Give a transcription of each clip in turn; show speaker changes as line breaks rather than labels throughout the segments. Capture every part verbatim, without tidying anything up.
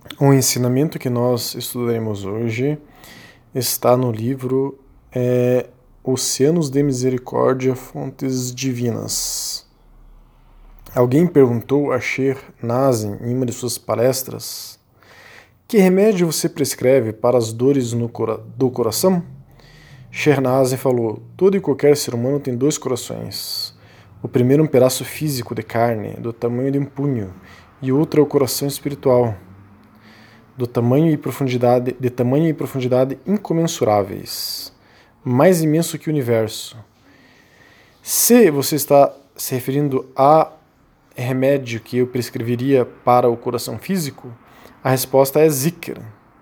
O ensinamento que nós estudaremos hoje está no livro é, Oceanos de Misericórdia, Fontes Divinas. Alguém perguntou a Sheikh Nazim em uma de suas palestras: que remédio você prescreve para as dores no cora- do coração? Sheikh Nazim falou: todo e qualquer ser humano tem dois corações. O primeiro é um pedaço físico de carne, do tamanho de um punho, e o outro é o coração espiritual, do tamanho e profundidade, de tamanho e profundidade incomensuráveis, mais imenso que o universo. Se você está se referindo a remédio que eu prescreveria para o coração físico, a resposta é zikr.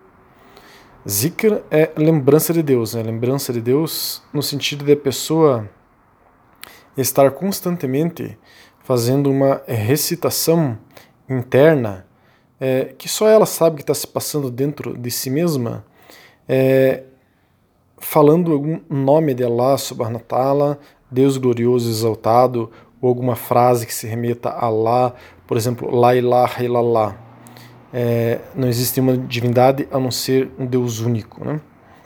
Zikr é lembrança de Deus, né? Lembrança de Deus no sentido de a pessoa estar constantemente fazendo uma recitação interna é, que só ela sabe que está se passando dentro de si mesma, é, falando algum nome de Allah subhanahu wa ta'ala, Deus glorioso exaltado, ou alguma frase que se remeta a Allah, por exemplo, La ilaha illallah. É, não existe uma divindade a não ser um Deus único, né?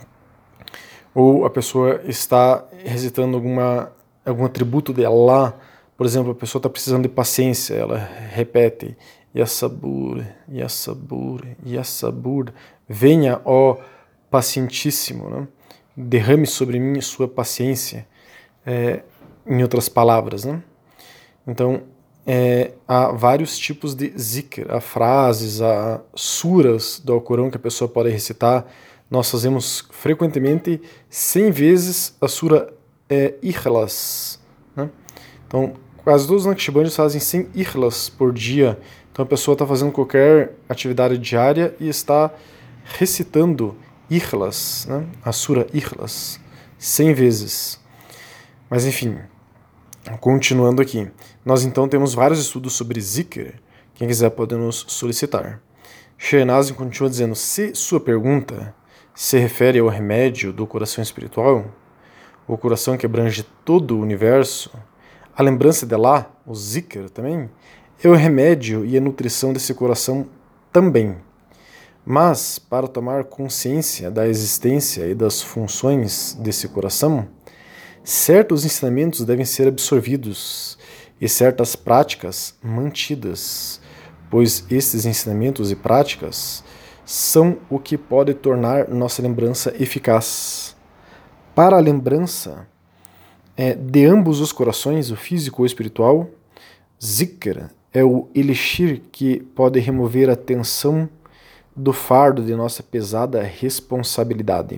Ou a pessoa está recitando alguma, algum atributo de Allah, por exemplo, a pessoa está precisando de paciência, ela repete Ya Sabur, Ya Sabur, Ya Sabur, venha, ó pacientíssimo, né? Derrame sobre mim sua paciência, é, em outras palavras, né? Então, é, há vários tipos de zikr, há frases, há suras do Alcorão que a pessoa pode recitar. Nós fazemos frequentemente cem vezes a sura é, Ikhlas, né? Então, quase todos os Naqshbandis fazem cem Ikhlas por dia. Então a pessoa está fazendo qualquer atividade diária e está recitando Ikhlas, né? A sura Ikhlas, cem vezes. Mas enfim, continuando aqui. Nós então temos vários estudos sobre zikr. Quem quiser pode nos solicitar. Sheikh Nazim continua dizendo: se sua pergunta se refere ao remédio do coração espiritual, o coração que abrange todo o universo, a lembrança de Allah, o zikr também, é o remédio e a nutrição desse coração também. Mas, para tomar consciência da existência e das funções desse coração, certos ensinamentos devem ser absorvidos e certas práticas mantidas, pois estes ensinamentos e práticas são o que pode tornar nossa lembrança eficaz. Para a lembrança é, de ambos os corações, o físico ou o espiritual, zikr é o elixir que pode remover a tensão do fardo de nossa pesada responsabilidade.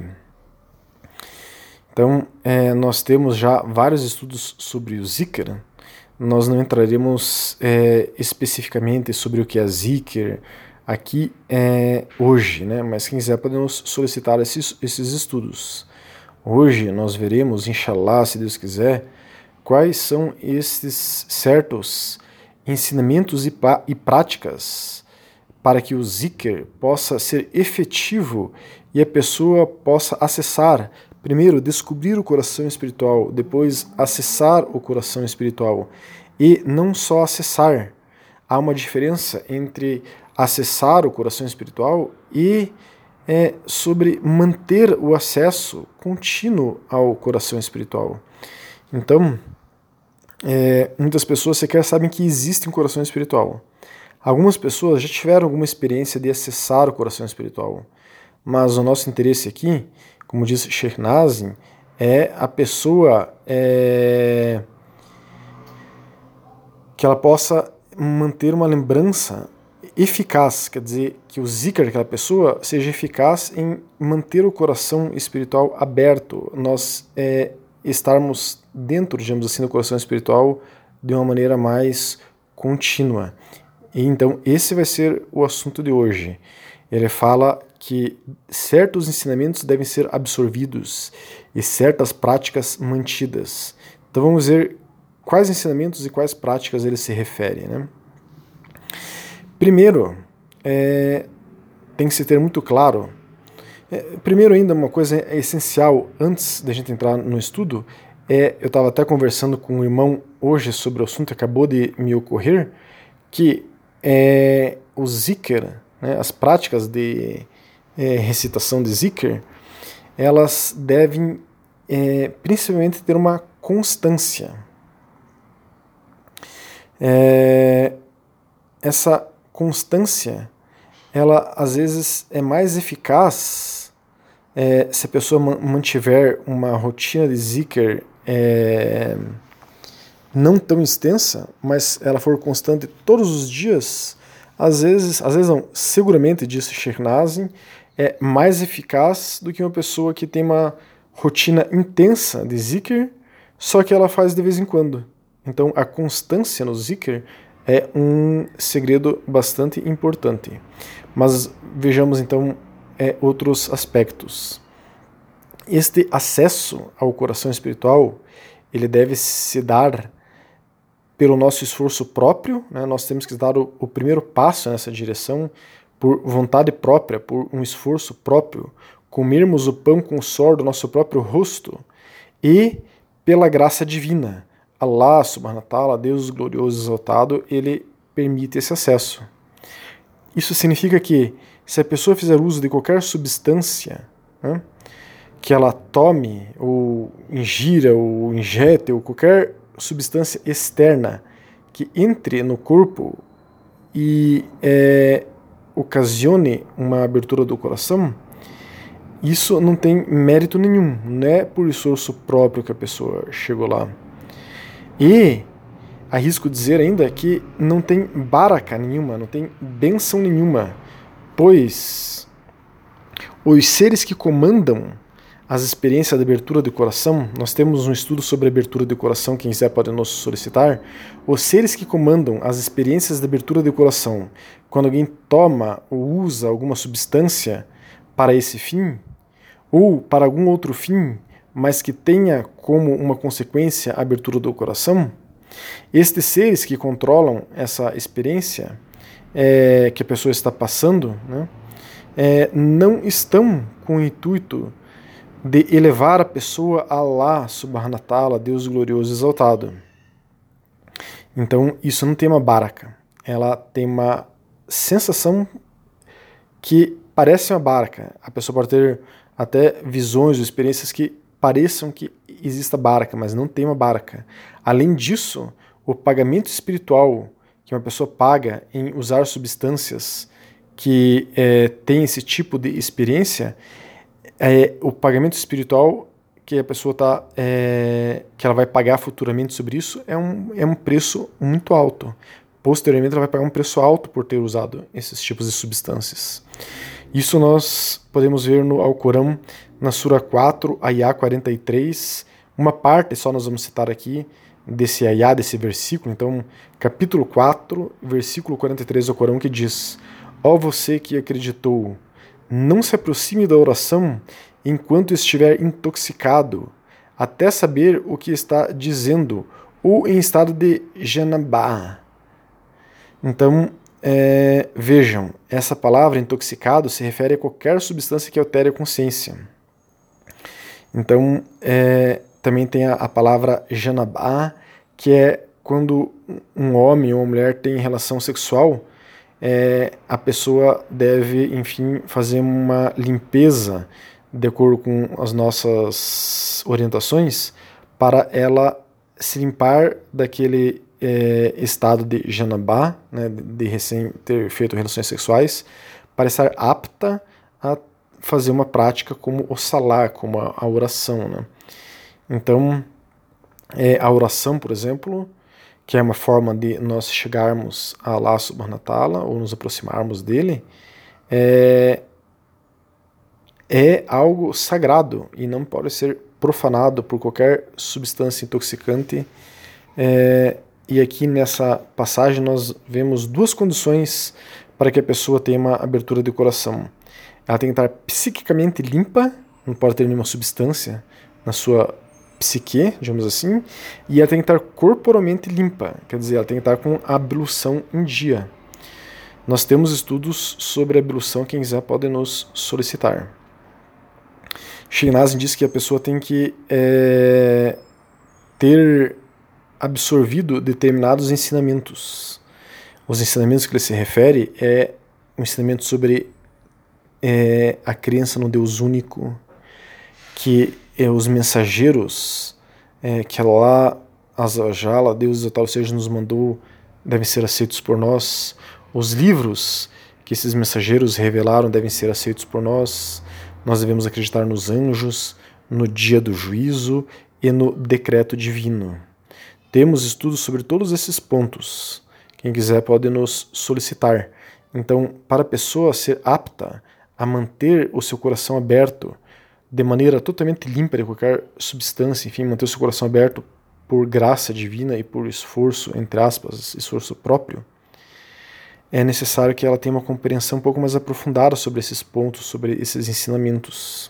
Então, é, nós temos já vários estudos sobre o zikr. Nós não entraremos é, especificamente sobre o que é zikr aqui é, hoje, né? Mas quem quiser podemos solicitar esses, esses estudos. Hoje nós veremos, inshallah, se Deus quiser, quais são esses certos ensinamentos e, e práticas para que o zikr possa ser efetivo e a pessoa possa acessar, primeiro descobrir o coração espiritual, depois acessar o coração espiritual. E não só acessar, há uma diferença entre acessar o coração espiritual e é, sobre manter o acesso contínuo ao coração espiritual. Então, é, muitas pessoas sequer sabem que existe um coração espiritual. Algumas pessoas já tiveram alguma experiência de acessar o coração espiritual, mas o nosso interesse aqui, como disse Sheikh Nazim, é a pessoa é, que ela possa manter uma lembrança eficaz, quer dizer, que o zikr daquela pessoa seja eficaz em manter o coração espiritual aberto, nós é, estarmos dentro, digamos assim, do coração espiritual de uma maneira mais contínua. E então esse vai ser o assunto de hoje. Ele fala que certos ensinamentos devem ser absorvidos e certas práticas mantidas. Então vamos ver quais ensinamentos e quais práticas ele se refere, né? Primeiro, é, tem que se ter muito claro, é, primeiro ainda uma coisa essencial antes da gente entrar no estudo, é, eu estava até conversando com um irmão hoje sobre o assunto, acabou de me ocorrer, que é, o zikr, né, as práticas de é, recitação de zikr, elas devem é, principalmente ter uma constância. É, essa constância, ela às vezes é mais eficaz é, se a pessoa mantiver uma rotina de zikr é, não tão extensa, mas ela for constante todos os dias. Às vezes, às vezes não, seguramente, disse Sheikh Nazim, é mais eficaz do que uma pessoa que tem uma rotina intensa de zikr, só que ela faz de vez em quando. Então, a constância no zikr é um segredo bastante importante. Mas vejamos então é, outros aspectos. Este acesso ao coração espiritual, ele deve se dar pelo nosso esforço próprio, né? Nós temos que dar o, o primeiro passo nessa direção, por vontade própria, por um esforço próprio, comermos o pão com o suor do nosso próprio rosto, e pela graça divina. Allah subhanahu wa ta'ala, Deus glorioso e exaltado, ele permite esse acesso. Isso significa que, se a pessoa fizer uso de qualquer substância, né, que ela tome, ou ingira, ou injete, ou qualquer substância externa que entre no corpo e é, ocasione uma abertura do coração, isso não tem mérito nenhum, não é por esforço próprio que a pessoa chegou lá. E arrisco dizer ainda que não tem baraka nenhuma, não tem bênção nenhuma, pois os seres que comandam as experiências de abertura do coração, nós temos um estudo sobre abertura do coração, quem quiser pode nos solicitar. Os seres que comandam as experiências de abertura do coração, quando alguém toma ou usa alguma substância para esse fim, ou para algum outro fim, mas que tenha como uma consequência a abertura do coração, estes seres que controlam essa experiência é, que a pessoa está passando, né, é, não estão com o intuito de elevar a pessoa a Allah subhanahu wa ta'ala, Deus glorioso e exaltado. Então, isso não tem uma baraka. Ela tem uma sensação que parece uma baraka. A pessoa pode ter até visões ou experiências que pareçam que exista baraka, mas não tem uma baraka. Além disso, o pagamento espiritual que uma pessoa paga em usar substâncias que é, têm esse tipo de experiência, é, o pagamento espiritual que a pessoa tá, é, que ela vai pagar futuramente sobre isso é um, é um preço muito alto. Posteriormente ela vai pagar um preço alto por ter usado esses tipos de substâncias. Isso nós podemos ver no Alcorão, na Sura quatro, Ayah quarenta e três, uma parte só nós vamos citar aqui desse Ayah, desse versículo. Então, capítulo quatro, versículo quarenta e três do Alcorão, que diz: ó você que acreditou, não se aproxime da oração enquanto estiver intoxicado, até saber o que está dizendo, ou em estado de janabá. Então, é, vejam, essa palavra intoxicado se refere a qualquer substância que altere a consciência. Então, é, também tem a, a palavra janabá, que é quando um homem ou uma mulher tem relação sexual, é, a pessoa deve, enfim, fazer uma limpeza de acordo com as nossas orientações para ela se limpar daquele é, estado de janabá, né, de recém ter feito relações sexuais, para estar apta a fazer uma prática como o salar, como a, a oração, né? Então, é, a oração, por exemplo, que é uma forma de nós chegarmos a Allah subhanahu wa ta'ala, ou nos aproximarmos dele, é, é algo sagrado e não pode ser profanado por qualquer substância intoxicante. É, e aqui nessa passagem nós vemos duas condições para que a pessoa tenha uma abertura de coração. Ela tem que estar psiquicamente limpa, não pode ter nenhuma substância na sua psique, digamos assim, e ela tem que estar corporalmente limpa, quer dizer, ela tem que estar com a ablução em dia. Nós temos estudos sobre a ablução, quem quiser pode nos solicitar. Sheikh Nazim diz que a pessoa tem que é, ter absorvido determinados ensinamentos. Os ensinamentos que ele se refere é um ensinamento sobre é, a crença no Deus único, que é, os mensageiros é, que Allah Azza Deus exaltado seja, nos mandou, devem ser aceitos por nós. Os livros que esses mensageiros revelaram devem ser aceitos por nós. Nós devemos acreditar nos anjos, no dia do juízo e no decreto divino. Temos estudos sobre todos esses pontos. Quem quiser pode nos solicitar. Então, para a pessoa ser apta a manter o seu coração aberto de maneira totalmente limpa de qualquer substância, enfim, manter o seu coração aberto por graça divina e por esforço, entre aspas, esforço próprio, é necessário que ela tenha uma compreensão um pouco mais aprofundada sobre esses pontos, sobre esses ensinamentos.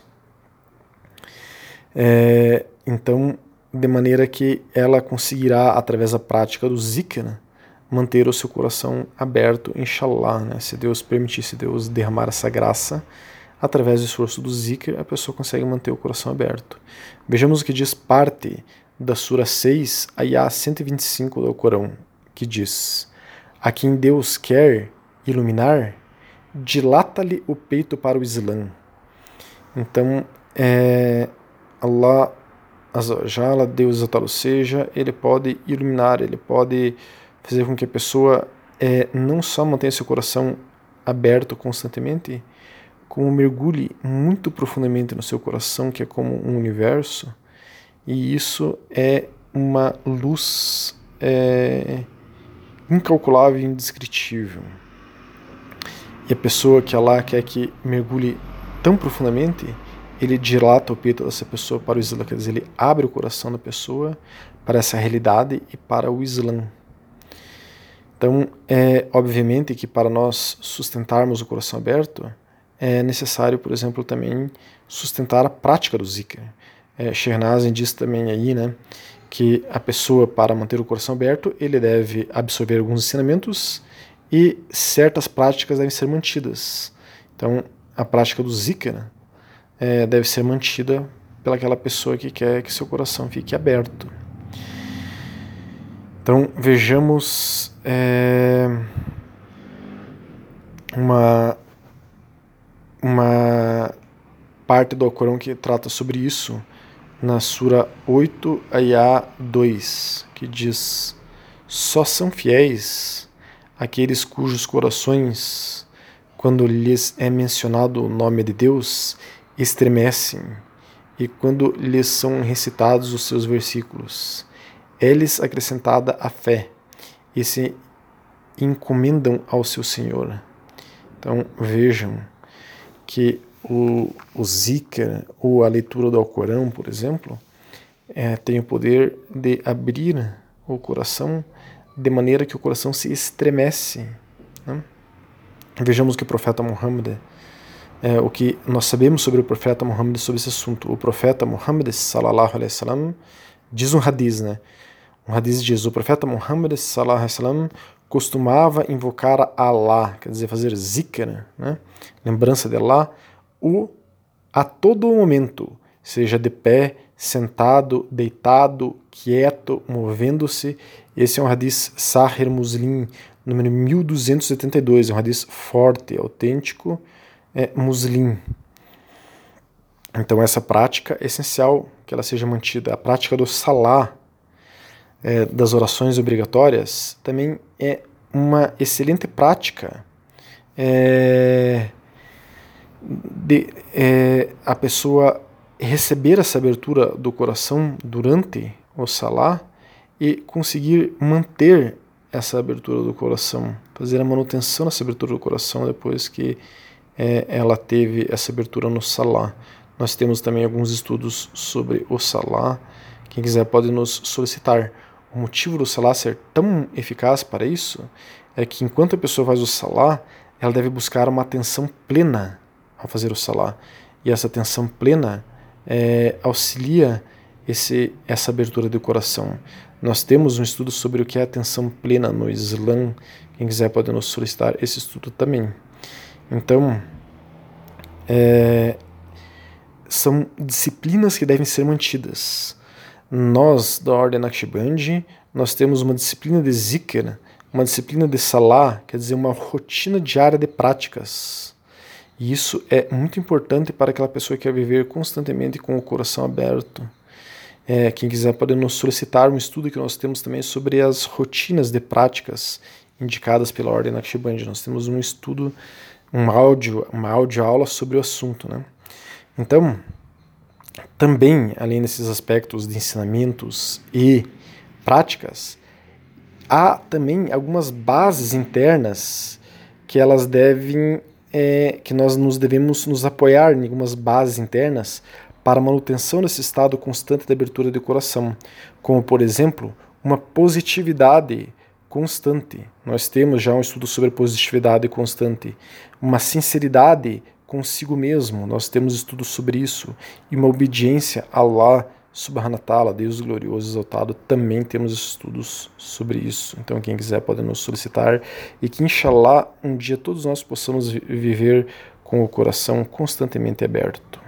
É, então, de maneira que ela conseguirá, através da prática do zikr, manter o seu coração aberto, inshallah, né? Se Deus permitir, se Deus derramar essa graça, através do esforço do zikr, a pessoa consegue manter o coração aberto. Vejamos o que diz parte da Sura seis, Ayah cento e vinte e cinco do Corão, que diz: a quem Deus quer iluminar, dilata-lhe o peito para o Islã. Então, é, Allah, Azza Deus exaltado seja, ele pode iluminar, ele pode fazer com que a pessoa é, não só mantenha seu coração aberto constantemente, como mergulhe muito profundamente no seu coração, que é como um universo, e isso é uma luz é, incalculável e indescritível. E a pessoa que Allah quer que mergulhe tão profundamente, ele dilata o peito dessa pessoa para o Islã, quer dizer, ele abre o coração da pessoa para essa realidade e para o Islã. Então, é obviamente que para nós sustentarmos o coração aberto, é necessário, por exemplo, também sustentar a prática do zikr. É, Shernazin diz também aí, né, que a pessoa, para manter o coração aberto, ele deve absorver alguns ensinamentos e certas práticas devem ser mantidas. Então, a prática do zikr é, deve ser mantida pelaquela pessoa que quer que seu coração fique aberto. Então, vejamos é, uma, uma parte do Alcorão que trata sobre isso, na Sura oito, Ayah dois, que diz: só são fiéis aqueles cujos corações, quando lhes é mencionado o nome de Deus, estremecem, e quando lhes são recitados os seus versículos, é-lhes acrescentada a fé, e se encomendam ao seu Senhor. Então vejam que o, o zikr, ou a leitura do Alcorão, por exemplo, é, tem o poder de abrir o coração de maneira que o coração se estremece. Né? Vejamos que o profeta Muhammad, é, o que nós sabemos sobre o profeta Muhammad sobre esse assunto. O profeta Muhammad, sallallahu alaihi wasallam, diz um hadith, né? Um hadith diz: o profeta Muhammad, sallallahu alaihi wasallam, costumava invocar a Allah, quer dizer, fazer zikr, né? Lembrança de Allah, o, a todo momento, seja de pé, sentado, deitado, quieto, movendo-se. Esse é um hadith Sahih Muslim, número mil duzentos e setenta e dois, é um hadith forte, autêntico, é Muslim. Então essa prática é essencial que ela seja mantida. A prática do Salah, é, das orações obrigatórias, também é uma excelente prática é, de é, a pessoa receber essa abertura do coração durante o Salah e conseguir manter essa abertura do coração, fazer a manutenção dessa abertura do coração depois que é, ela teve essa abertura no Salah. Nós temos também alguns estudos sobre o Salah. Quem quiser pode nos solicitar. O motivo do Salah ser tão eficaz para isso é que enquanto a pessoa faz o Salah, ela deve buscar uma atenção plena ao fazer o Salah. E essa atenção plena é, auxilia esse, essa abertura do coração. Nós temos um estudo sobre o que é atenção plena no Islã. Quem quiser pode nos solicitar esse estudo também. Então, é, são disciplinas que devem ser mantidas. Nós, da Ordem Naqshbandi, nós temos uma disciplina de zikr uma disciplina de Salah quer dizer uma rotina diária de práticas. E isso é muito importante para aquela pessoa que quer viver constantemente com o coração aberto. É, quem quiser pode nos solicitar um estudo que nós temos também sobre as rotinas de práticas indicadas pela Ordem Naqshbandi. Nós temos um estudo, um áudio, uma audioaula sobre o assunto, né? Então, também, além desses aspectos de ensinamentos e práticas, há também algumas bases internas que elas devem, é, que nós nos devemos nos apoiar em algumas bases internas para a manutenção desse estado constante de abertura de coração, como, por exemplo, uma positividade constante. Nós temos já um estudo sobre positividade constante, uma sinceridade consigo mesmo, nós temos estudos sobre isso, e uma obediência a Allah Subhanahu wa Ta'ala, Deus glorioso exaltado, também temos estudos sobre isso. Então quem quiser pode nos solicitar, e que inshallah um dia todos nós possamos viver com o coração constantemente aberto.